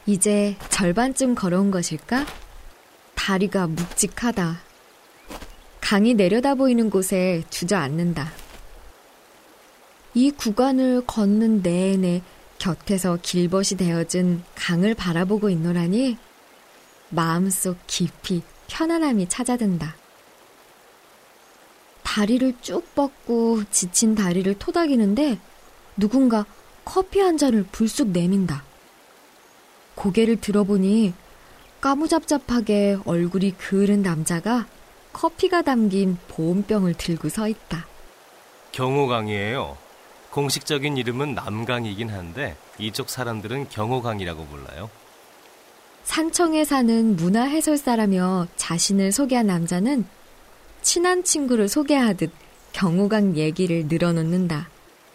이제 절반쯤 걸어온 것일까? 다리가 묵직하다. 강이 내려다 보이는 곳에 주저앉는다. 이 구간을 걷는 내내 곁에서 길벗이 되어진 강을 바라보고 있노라니 마음속 깊이 편안함이 찾아든다. 다리를 쭉 뻗고 지친 다리를 토닥이는데 누군가 커피 한 잔을 불쑥 내민다. 고개를 들어보니 까무잡잡하게 얼굴이 그을은 남자가 커피가 담긴 보온병을 들고 서 있다. 경호강이에요. 공식적인 이름은 남강이긴 한데 이쪽 사람들은 경호강이라고 불러요. 산청에 사는 문화해설사라며 자신을 소개한 남자는 친한 친구를 소개하듯 경호강 얘기를 늘어놓는다.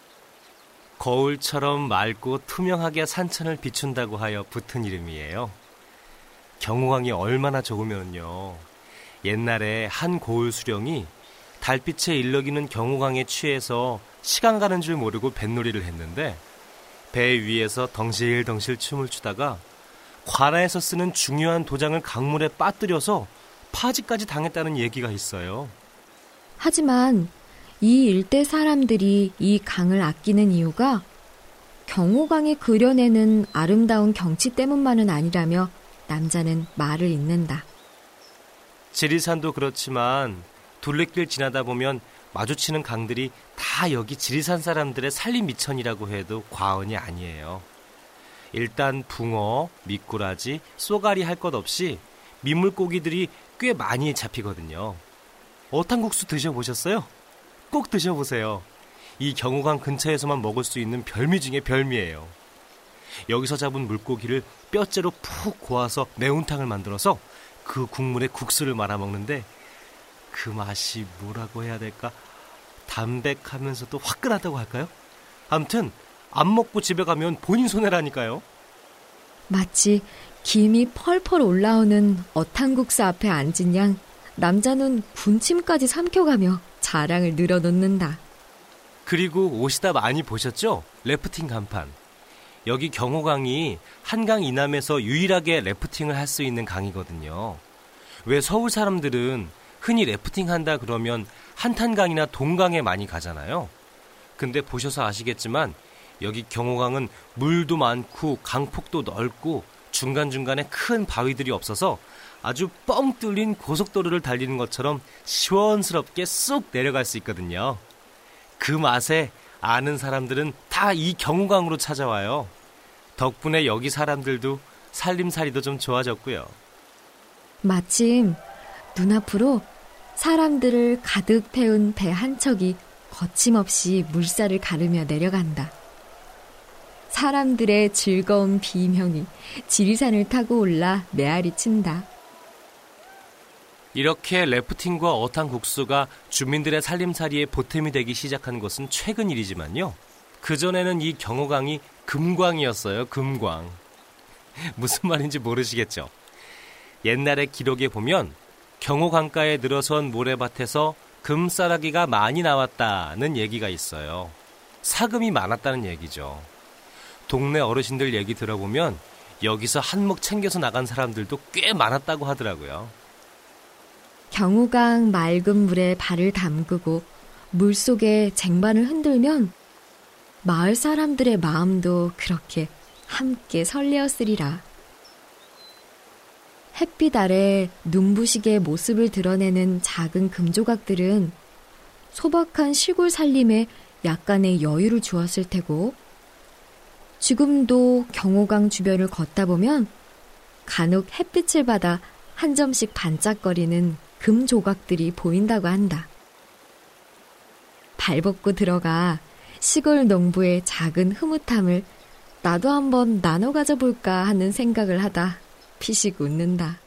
거울처럼 맑고 투명하게 산천을 비춘다고 하여 붙은 이름이에요. 경호강이 얼마나 좋으면요. 옛날에 한 고을 수령이 달빛에 일렁이는 경호강에 취해서 시간 가는 줄 모르고 뱃놀이를 했는데 배 위에서 덩실덩실 춤을 추다가 관아에서 쓰는 중요한 도장을 강물에 빠뜨려서 파지까지 당했다는 얘기가 있어요. 하지만 이 일대 사람들이 이 강을 아끼는 이유가 경호강이 그려내는 아름다운 경치 때문만은 아니라며 남자는 말을 잇는다. 지리산도 그렇지만 둘레길 지나다 보면 마주치는 강들이 다 여기 지리산 사람들의 살림 미천이라고 해도 과언이 아니에요. 일단 붕어, 미꾸라지, 쏘가리 할 것 없이 민물고기들이 꽤 많이 잡히거든요. 어탕국수 드셔보셨어요? 꼭 드셔보세요. 이 경호강 근처에서만 먹을 수 있는 별미 중에 별미예요. 여기서 잡은 물고기를 뼈째로 푹 고아서 매운탕을 만들어서 그 국물에 국수를 말아 먹는데 그 맛이 뭐라고 해야 될까? 담백하면서도 화끈하다고 할까요? 아무튼 안 먹고 집에 가면 본인 손해라니까요. 마치 김이 펄펄 올라오는 어탕국수 앞에 앉은 양 남자는 군침까지 삼켜가며 자랑을 늘어놓는다. 그리고 오시다 많이 보셨죠? 래프팅 간판. 여기 경호강이 한강 이남에서 유일하게 래프팅을 할 수 있는 강이거든요. 왜 서울 사람들은 흔히 래프팅 한다 그러면 한탄강이나 동강에 많이 가잖아요. 근데 보셔서 아시겠지만 여기 경호강은 물도 많고 강폭도 넓고 중간중간에 큰 바위들이 없어서 아주 뻥 뚫린 고속도로를 달리는 것처럼 시원스럽게 쑥 내려갈 수 있거든요. 그 맛에 아는 사람들은 다 이 경호강으로 찾아와요. 덕분에 여기 사람들도 살림살이도 좀 좋아졌고요. 마침 눈앞으로 사람들을 가득 태운 배 한 척이 거침없이 물살을 가르며 내려간다. 사람들의 즐거운 비명이 지리산을 타고 올라 메아리 친다. 이렇게 래프팅과 어탕국수가 주민들의 살림살이에 보탬이 되기 시작한 것은 최근 일이지만요. 그전에는 이 경호강이 금광이었어요. 금광. 무슨 말인지 모르시겠죠? 옛날의 기록에 보면 경호강가에 늘어선 모래밭에서 금싸라기가 많이 나왔다는 얘기가 있어요. 사금이 많았다는 얘기죠. 동네 어르신들 얘기 들어보면 여기서 한몫 챙겨서 나간 사람들도 꽤 많았다고 하더라고요. 경호강 맑은 물에 발을 담그고 물속에 쟁반을 흔들면 마을 사람들의 마음도 그렇게 함께 설레었으리라. 햇빛 아래 눈부시게 모습을 드러내는 작은 금조각들은 소박한 시골 살림에 약간의 여유를 주었을 테고, 지금도 경호강 주변을 걷다 보면 간혹 햇빛을 받아 한 점씩 반짝거리는 금 조각들이 보인다고 한다. 발벗고 들어가 시골 농부의 작은 흐뭇함을 나도 한번 나눠 가져볼까 하는 생각을 하다 피식 웃는다.